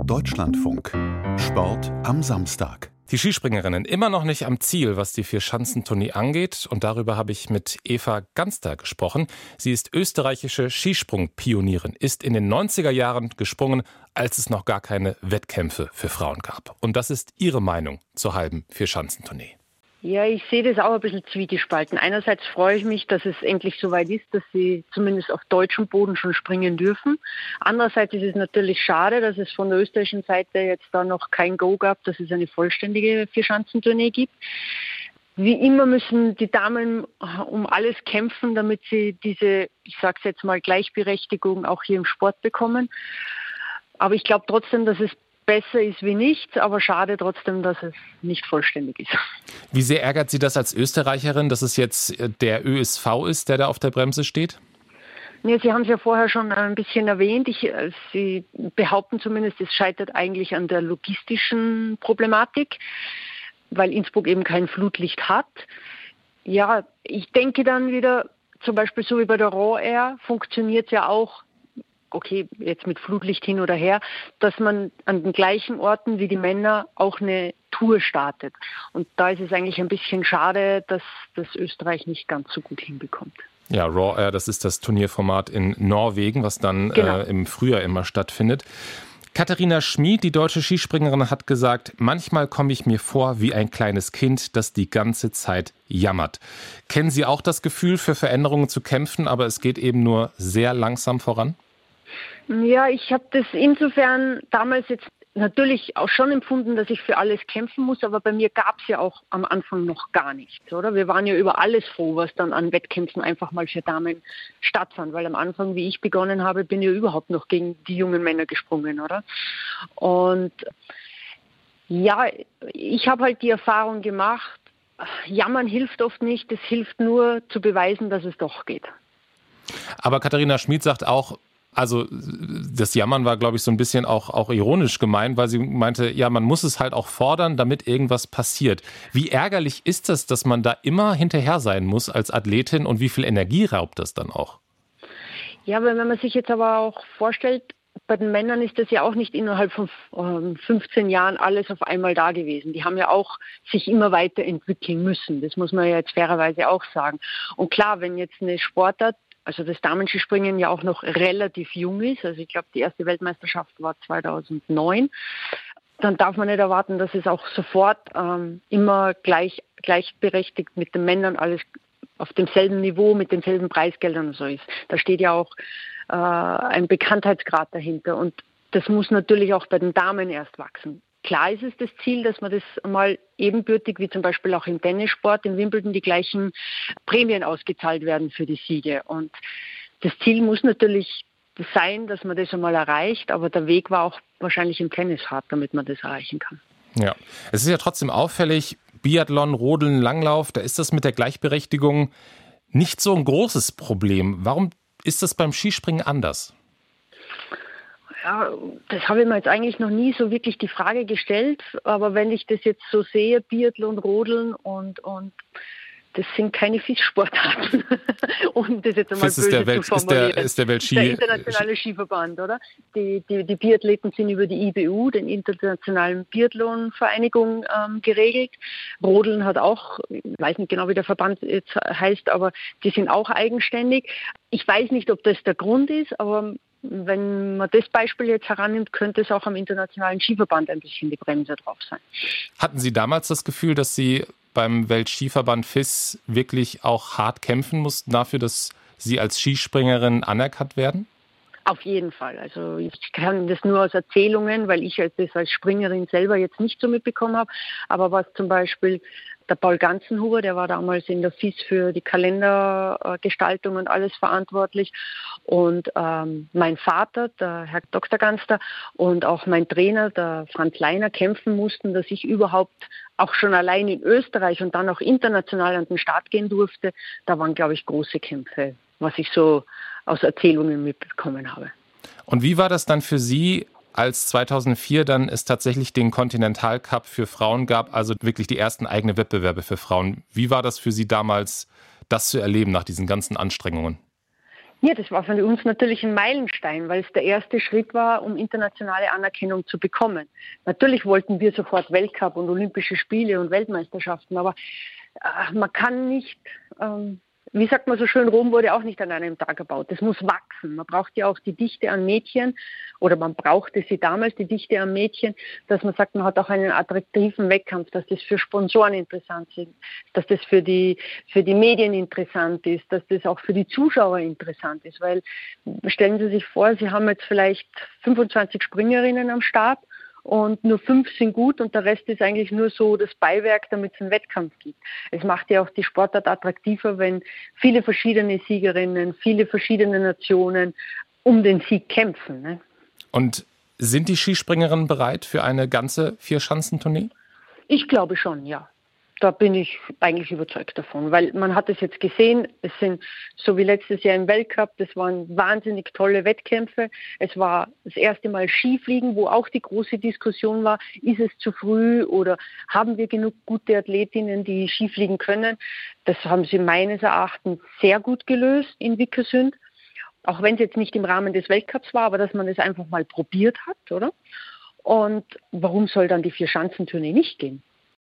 Deutschlandfunk. Sport am Samstag. Die Skispringerinnen immer noch nicht am Ziel, was die Vierschanzentournee angeht. Und darüber habe ich mit Eva Ganster gesprochen. Sie ist österreichische Skisprungpionierin, ist in den 90er Jahren gesprungen, als es noch gar keine Wettkämpfe für Frauen gab. Und das ist ihre Meinung zur halben Vierschanzentournee. Ja, ich sehe das auch ein bisschen zwiegespalten. Einerseits freue ich mich, dass es endlich soweit ist, dass sie zumindest auf deutschem Boden schon springen dürfen. Andererseits ist es natürlich schade, dass es von der österreichischen Seite jetzt da noch kein Go gab, dass es eine vollständige Vierschanzentournee gibt. Wie immer müssen die Damen um alles kämpfen, damit sie diese, ich sage es jetzt mal, Gleichberechtigung auch hier im Sport bekommen. Aber ich glaube trotzdem, dass es besser ist wie nichts, aber schade trotzdem, dass es nicht vollständig ist. Wie sehr ärgert Sie das als Österreicherin, dass es jetzt der ÖSV ist, der da auf der Bremse steht? Nee, Sie haben es ja vorher schon ein bisschen erwähnt. Sie behaupten zumindest, es scheitert eigentlich an der logistischen Problematik, weil Innsbruck eben kein Flutlicht hat. Ja, ich denke dann wieder, zum Beispiel so wie bei der Raw Air, funktioniert es ja auch, okay, jetzt mit Flutlicht hin oder her, dass man an den gleichen Orten wie die Männer auch eine Tour startet. Und da ist es eigentlich ein bisschen schade, dass das Österreich nicht ganz so gut hinbekommt. Ja, Raw Air, das ist das Turnierformat in Norwegen, was dann im Frühjahr immer stattfindet. Katharina Schmid, die deutsche Skispringerin, hat gesagt, manchmal komme ich mir vor wie ein kleines Kind, das die ganze Zeit jammert. Kennen Sie auch das Gefühl, für Veränderungen zu kämpfen, aber es geht eben nur sehr langsam voran? Ja, ich habe das insofern damals jetzt natürlich auch schon empfunden, dass ich für alles kämpfen muss, aber bei mir gab es ja auch am Anfang noch gar nichts, oder? Wir waren ja über alles froh, was dann an Wettkämpfen einfach mal für Damen stattfand, weil am Anfang, wie ich begonnen habe, bin ich ja überhaupt noch gegen die jungen Männer gesprungen, oder? Und ja, ich habe halt die Erfahrung gemacht, jammern hilft oft nicht, es hilft nur zu beweisen, dass es doch geht. Aber Katharina Schmid sagt auch, also das Jammern war, glaube ich, so ein bisschen auch ironisch gemeint, weil sie meinte, ja, man muss es halt auch fordern, damit irgendwas passiert. Wie ärgerlich ist das, dass man da immer hinterher sein muss als Athletin und wie viel Energie raubt das dann auch? Ja, weil wenn man sich jetzt aber auch vorstellt, bei den Männern ist das ja auch nicht innerhalb von 15 Jahren alles auf einmal da gewesen. Die haben ja auch sich immer weiterentwickeln müssen. Das muss man ja jetzt fairerweise auch sagen. Und klar, wenn jetzt eine Sportart, also das Damenskispringen ja auch noch relativ jung ist, also ich glaube, die erste Weltmeisterschaft war 2009, dann darf man nicht erwarten, dass es auch sofort immer gleichberechtigt mit den Männern alles auf demselben Niveau, mit denselben Preisgeldern und so ist. Da steht ja auch ein Bekanntheitsgrad dahinter und das muss natürlich auch bei den Damen erst wachsen. Klar ist es das Ziel, dass man das mal ebenbürtig, wie zum Beispiel auch im Tennissport, in Wimbledon die gleichen Prämien ausgezahlt werden für die Siege. Und das Ziel muss natürlich sein, dass man das einmal erreicht, aber der Weg war auch wahrscheinlich im Tennis hart, damit man das erreichen kann. Ja, es ist ja trotzdem auffällig, Biathlon, Rodeln, Langlauf, da ist das mit der Gleichberechtigung nicht so ein großes Problem. Warum ist das beim Skispringen anders? Ja, das habe ich mir jetzt eigentlich noch nie so wirklich die Frage gestellt, aber wenn ich das jetzt so sehe, Biathlon, Rodeln und das sind keine Fischsportarten, um das jetzt einmal böse zu formulieren. Ist der internationale Skiverband, oder? Die Biathleten sind über die IBU, den Internationalen Biathlonvereinigung, geregelt. Rodeln hat auch, ich weiß nicht genau, wie der Verband jetzt heißt, aber die sind auch eigenständig. Ich weiß nicht, ob das der Grund ist, aber wenn man das Beispiel jetzt herannimmt, könnte es auch am Internationalen Skiverband ein bisschen die Bremse drauf sein. Hatten Sie damals das Gefühl, dass Sie beim Weltskiverband FIS wirklich auch hart kämpfen mussten dafür, dass Sie als Skispringerin anerkannt werden? Auf jeden Fall. Also ich kann das nur aus Erzählungen, weil ich das als Springerin selber jetzt nicht so mitbekommen habe. Aber was zum Beispiel der Paul Ganzenhuber, der war damals in der FIS für die Kalendergestaltung und alles verantwortlich. Und mein Vater, der Herr Dr. Ganster, und auch mein Trainer, der Franz Leiner, kämpfen mussten, dass ich überhaupt auch schon allein in Österreich und dann auch international an den Start gehen durfte. Da waren, glaube ich, große Kämpfe, was ich so aus Erzählungen mitbekommen habe. Und wie war das dann für Sie, als 2004 dann es tatsächlich den Continental Cup für Frauen gab, also wirklich die ersten eigenen Wettbewerbe für Frauen? Wie war das für Sie damals, das zu erleben nach diesen ganzen Anstrengungen? Ja, das war für uns natürlich ein Meilenstein, weil es der erste Schritt war, um internationale Anerkennung zu bekommen. Natürlich wollten wir sofort Weltcup und Olympische Spiele und Weltmeisterschaften, aber man kann nicht, wie sagt man so schön, Rom wurde auch nicht an einem Tag gebaut. Das muss wachsen. Man braucht ja auch die Dichte an Mädchen, oder man brauchte sie damals, die Dichte an Mädchen, dass man sagt, man hat auch einen attraktiven Wettkampf, dass das für Sponsoren interessant ist, dass das für die Medien interessant ist, dass das auch für die Zuschauer interessant ist. Weil, stellen Sie sich vor, Sie haben jetzt vielleicht 25 Springerinnen am Start, und nur 5 sind gut und der Rest ist eigentlich nur so das Beiwerk, damit es einen Wettkampf gibt. Es macht ja auch die Sportart attraktiver, wenn viele verschiedene Siegerinnen, viele verschiedene Nationen um den Sieg kämpfen. Ne? Und sind die Skispringerinnen bereit für eine ganze Vierschanzentournee? Ich glaube schon, ja. Da bin ich eigentlich überzeugt davon, weil man hat es jetzt gesehen, es sind so wie letztes Jahr im Weltcup, das waren wahnsinnig tolle Wettkämpfe. Es war das erste Mal Skifliegen, wo auch die große Diskussion war, ist es zu früh oder haben wir genug gute Athletinnen, die Skifliegen können. Das haben sie meines Erachtens sehr gut gelöst in Vikersund, auch wenn es jetzt nicht im Rahmen des Weltcups war, aber dass man es einfach mal probiert hat, oder? Und warum soll dann die Vierschanzentournee nicht gehen?